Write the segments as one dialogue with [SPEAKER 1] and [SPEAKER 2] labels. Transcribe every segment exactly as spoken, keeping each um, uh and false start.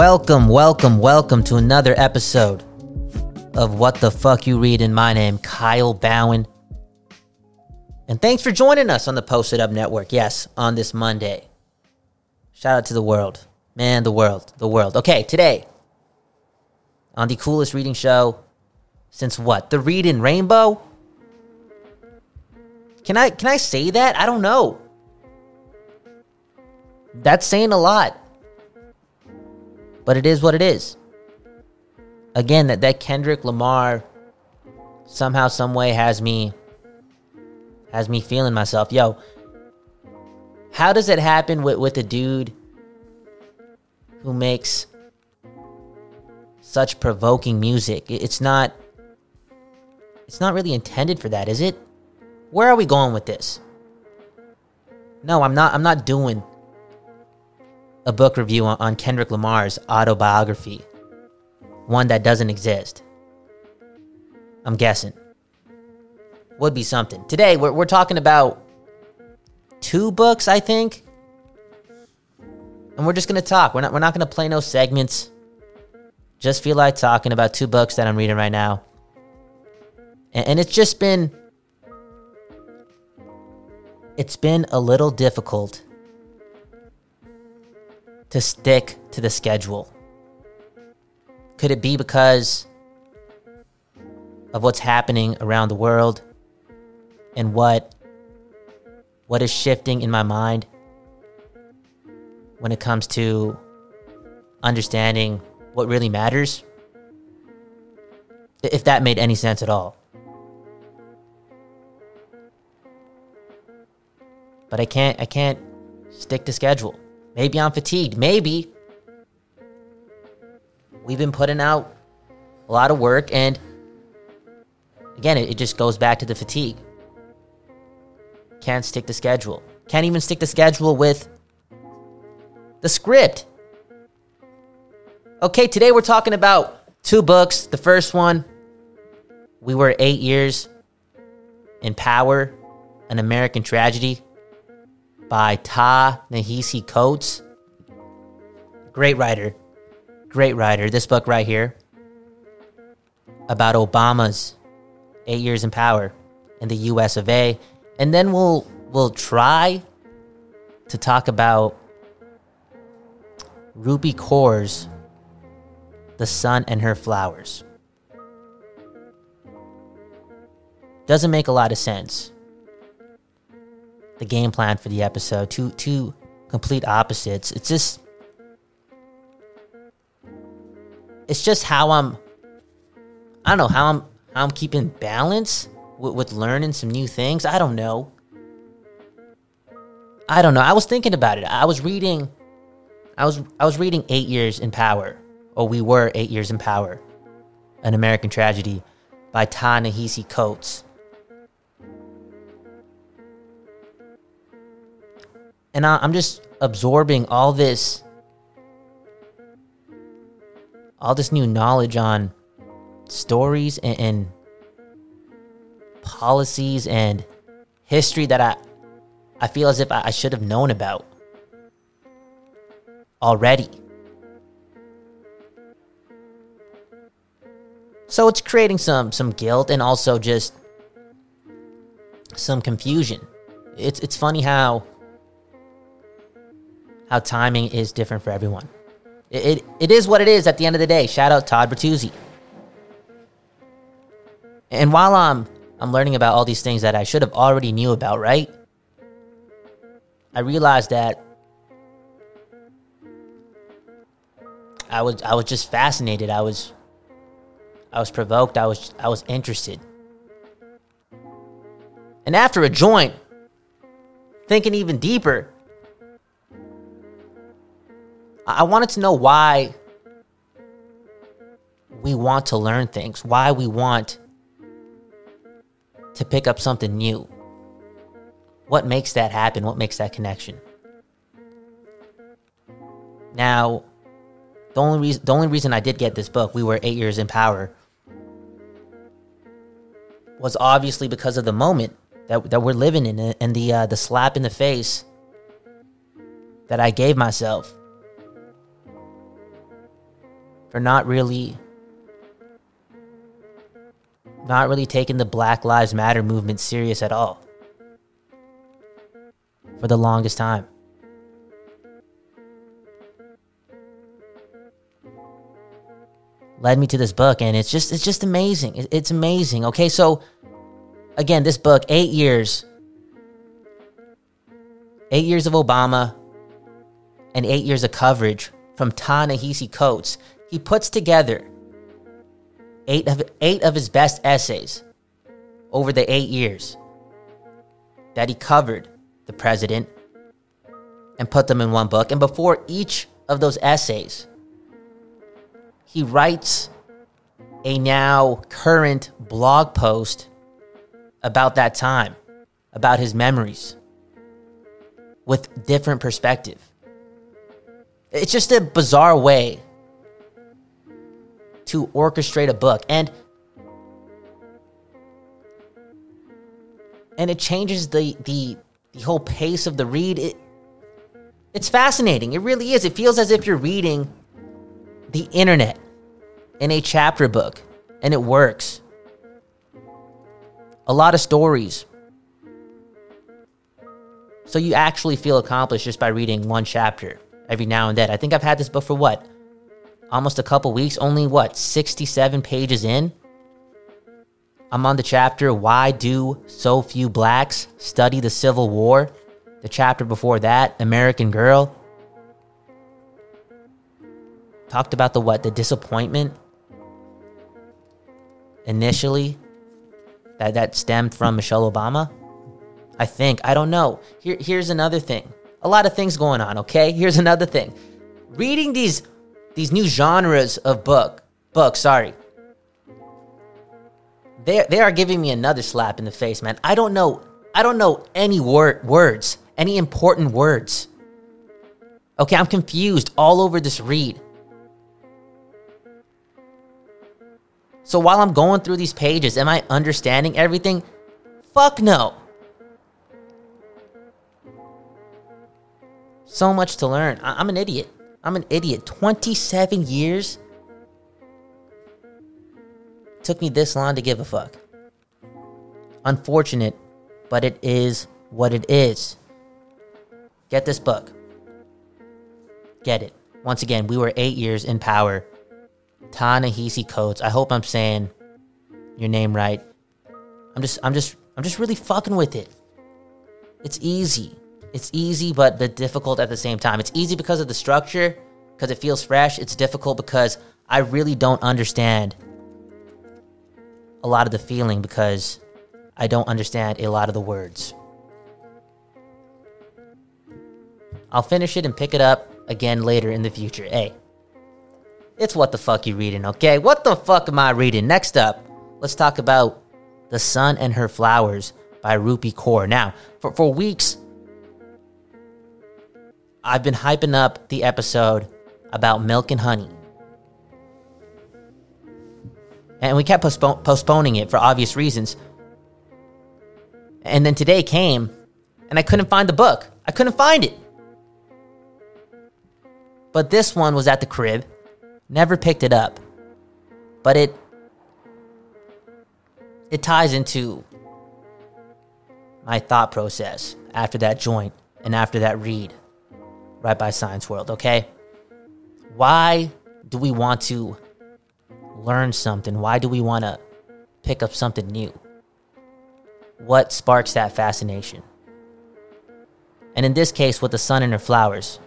[SPEAKER 1] Welcome, welcome, welcome to another episode of What the Fuck You Readin'. My name, Kyle Bowen. And thanks for joining us on the Posted Up Network. Yes, on this Monday. Shout out to the world. Man, the world, the world. Okay, today, on the coolest reading show since what? The Readin' Rainbow? Can I, can I say that? I don't know. That's saying a lot. But it is what it is. Again, that, that Kendrick Lamar somehow, some way has me has me feeling myself. Yo, how does it happen with, with a dude who makes such provoking music? It's not it's not really intended for that, is it? Where are we going with this? No, I'm not I'm not doing a book review on, on Kendrick Lamar's autobiography. One that doesn't exist. I'm guessing. Would be something. Today, we're, we're talking about two books, I think. And we're just going to talk. We're not, we're not going to play no segments. Just feel like talking about two books that I'm reading right now. And, and it's just been... It's been a little difficult to stick to the schedule. Could it be because of what's happening around the world and what what is shifting in my mind when it comes to understanding what really matters? If that made any sense at all. But I can't I can't stick to schedule. Maybe I'm fatigued. Maybe. We've been putting out a lot of work, and again, it, it just goes back to the fatigue. Can't stick to schedule. Can't even stick to schedule with the script. Okay, today we're talking about two books. The first one, We Were Eight Years in Power, An American Tragedy, by Ta-Nehisi Coates. Great writer. Great writer. This book right here about Obama's eight years in power in the U S of A. And then we'll we'll try to talk about Ruby Kaur's The Sun and Her Flowers. Doesn't make a lot of sense. The game plan for the episode. Two two complete opposites. It's just It's just how I'm I don't know how I'm how I'm keeping balance with, with learning some new things. I don't know. I don't know. I was thinking about it. I was reading I was I was reading Eight Years in Power. Or We Were Eight Years in Power. An American Tragedy by Ta-Nehisi Coates. And I, I'm just absorbing all this, all this new knowledge on stories and, and policies and history that I, I feel as if I, I should have known about already. So it's creating some some guilt and also just some confusion. It's it's funny how. How timing is different for everyone. It, it it is what it is at the end of the day. Shout out Todd Bertuzzi. And while I'm I'm learning about all these things that I should have already knew about, right? I realized that I was I was just fascinated. I was I was provoked. I was I was interested. And after a joint, thinking even deeper, I wanted to know why we want to learn things, why we want to pick up something new. What makes that happen? What makes that connection? Now, the only reason the only reason I did get this book, We Were Eight Years in Power, was obviously because of the moment that that we're living in, and the uh, the slap in the face that I gave myself for not really not really taking the Black Lives Matter movement serious at all for the longest time. Led me to this book, and it's just it's just amazing. It's amazing. Okay, so again, this book, eight years, eight years of Obama, and eight years of coverage from Ta-Nehisi Coates. He puts together eight of eight of his best essays over the eight years that he covered the president and put them in one book. And before each of those essays, he writes a now current blog post about that time, about his memories, with different perspective. It's just a bizarre way to orchestrate a book. And and it changes the the the whole pace of the read. It, it's fascinating. It really is. It feels as if you're reading the internet in a chapter book, and it works. A lot of stories. So you actually feel accomplished just by reading one chapter every now and then. I think I've had this book for what? Almost a couple weeks. Only what? sixty-seven pages in. I'm on the chapter, Why Do So Few Blacks Study the Civil War? The chapter before that, American Girl. Talked about the what? The disappointment initially that, that stemmed from Michelle Obama. I think. I don't know. Here, here's another thing. A lot of things going on, okay? Here's another thing. Reading these these new genres of book, books, sorry. They they are giving me another slap in the face, man. I don't know. I don't know any word words, any important words. Okay, I'm confused all over this read. So while I'm going through these pages, am I understanding everything? Fuck no. So much to learn. I- I'm an idiot. I'm an idiot. twenty-seven years? Took me this long to give a fuck. Unfortunate, but it is what it is. Get this book. Get it. Once again, we were eight years in power. Ta-Nehisi Coates. I hope I'm saying your name right. I'm just, I'm just, I'm just really fucking with it. It's easy. It's easy, but but difficult at the same time. It's easy because of the structure, because it feels fresh. It's difficult because I really don't understand a lot of the feeling, because I don't understand a lot of the words. I'll finish it and pick it up again later in the future. Hey, it's What the Fuck You Reading, okay? What the fuck am I reading? Next up, let's talk about The Sun and Her Flowers by Rupi Kaur. Now, for, for weeks, I've been hyping up the episode about Milk and Honey. And we kept postpone, postponing it for obvious reasons. And then today came, and I couldn't find the book. I couldn't find it. But this one was at the crib. Never picked it up. But it it ties into my thought process after that joint and after that read right by Science World, okay? Why do we want to learn something? Why do we want to pick up something new? What sparks that fascination? And in this case, with The Sun and Her Flowers,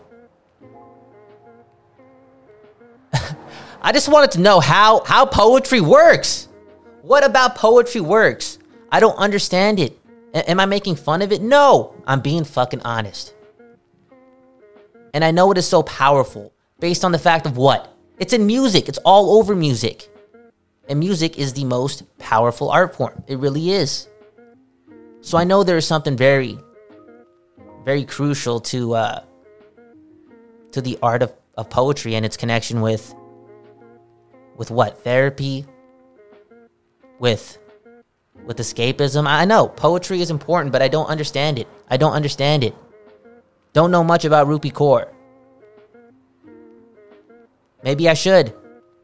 [SPEAKER 1] I just wanted to know how, how poetry works. What about poetry works? I don't understand it. A- am I making fun of it? No, I'm being fucking honest. And I know it is so powerful based on the fact of what? It's in music. It's all over music. And music is the most powerful art form. It really is. So I know there is something very, very crucial to uh, to the art of, of poetry and its connection with with what? Therapy? With with escapism? I know poetry is important, but I don't understand it. I don't understand it. Don't know much about Rupi Kaur. Maybe I should.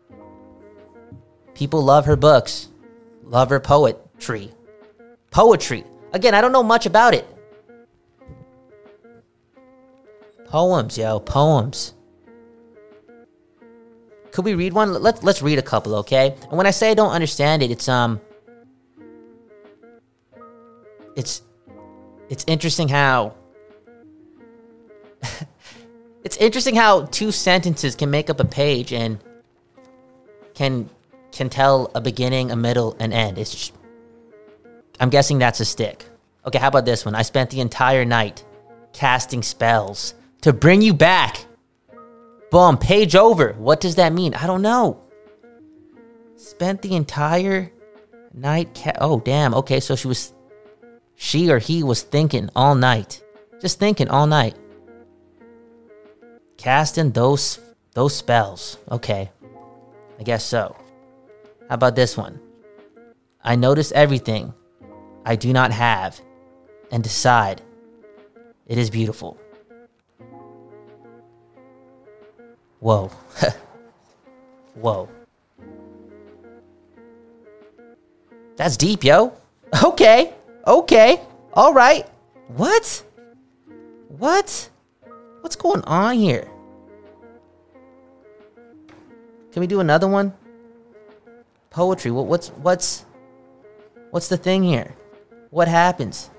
[SPEAKER 1] People love her books. Love her poetry. Poetry. Again, I don't know much about it. Poems, yo. Poems. Could we read one? Let's let's read a couple, okay? And when I say I don't understand it, it's um It's it's interesting how it's interesting how two sentences can make up a page and can can tell a beginning, a middle, an end. It's just, I'm guessing that's a stick. Okay, how about this one? I spent the entire night casting spells to bring you back. Boom, page over. What does that mean? I don't know. Spent the entire night ca- Oh, damn. Okay, so she was she or he was thinking all night. Just thinking all night. Casting those those spells. Okay. I guess so. How about this one? I notice everything I do not have and decide it is beautiful. Whoa. Whoa. That's deep, yo. Okay. Okay. All right. What? What? What's going on here? Can we do another one? Poetry. What, what's what's what's the thing here? What happens?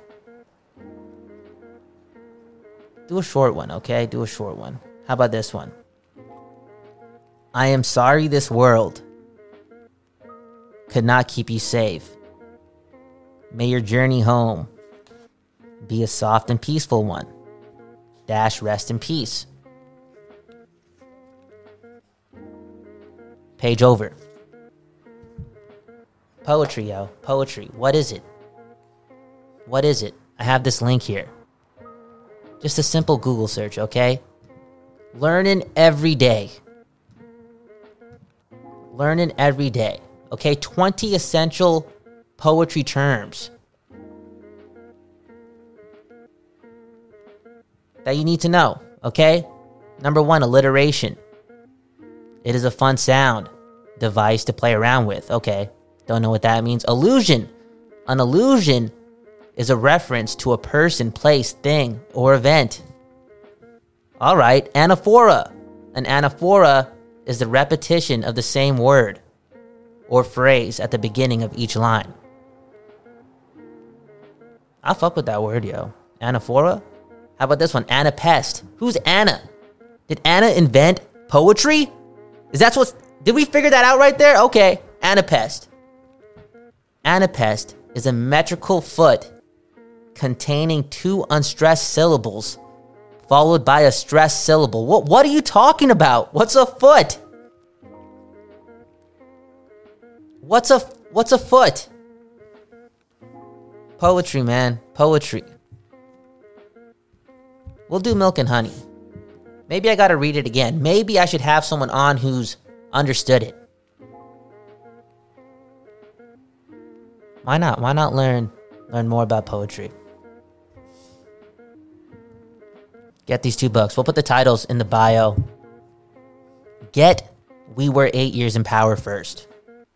[SPEAKER 1] Do a short one, okay? Do a short one. How about this one? I am sorry this world could not keep you safe. May your journey home be a soft and peaceful one. Dash rest in peace. Page over. Poetry, yo. Poetry. What is it? What is it? I have this link here. Just a simple Google search, okay? Learning every day. Learning every day. Okay? twenty essential poetry terms that you need to know, okay? Number one, alliteration. It is a fun sound device to play around with. Okay, don't know what that means. Allusion. An allusion is a reference to a person, place, thing, or event. All right, anaphora. An anaphora is the repetition of the same word or phrase at the beginning of each line. I'll fuck with that word, yo. Anaphora? How about this one? Anapest. Who's Anna? Did Anna invent poetry? Is that what... Did we figure that out right there? Okay. Anapest. Anapest is a metrical foot containing two unstressed syllables followed by a stressed syllable. What, what are you talking about? What's a foot? What's a... What's a foot? Poetry, man. Poetry. We'll do milk and honey. Maybe I gotta read it again. Maybe I should have someone on who's understood it. Why not? Why not learn learn more about poetry? Get these two books. We'll put the titles in the bio. Get We Were Eight Years in Power first.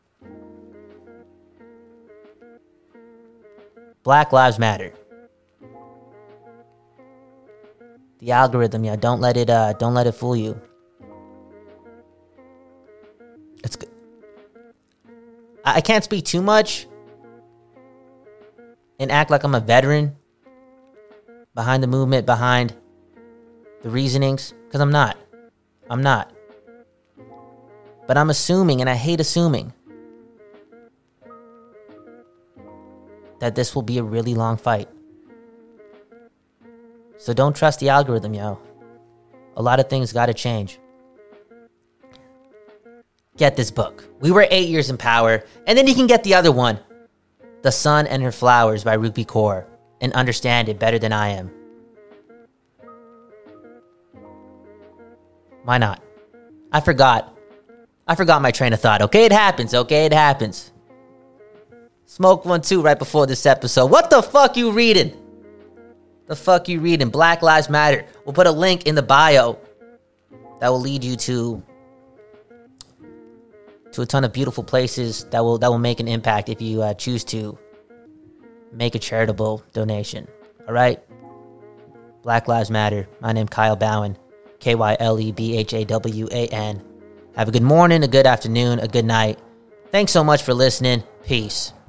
[SPEAKER 1] Black Lives Matter. The algorithm, yeah. Don't let it. Uh, don't let it fool you. It's good. I, I can't speak too much and act like I'm a veteran behind the movement, behind the reasonings, because I'm not. I'm not. But I'm assuming, and I hate assuming, that this will be a really long fight. So don't trust the algorithm, yo. A lot of things gotta change. Get this book. We Were Eight Years in Power. And then you can get the other one. The Sun and Her Flowers by Rupi Kaur. And understand it better than I am. Why not? I forgot. I forgot my train of thought. Okay, it happens. Okay, it happens. Smoke one too right before this episode. What the fuck you reading? The fuck you reading? Black Lives Matter. We'll put a link in the bio that will lead you to to a ton of beautiful places that will that will make an impact if you uh, choose to make a charitable donation. All right? Black Lives Matter. My name's Kyle Bowen. K Y L E B H A W A N. Have a good morning, a good afternoon, a good night. Thanks so much for listening. Peace.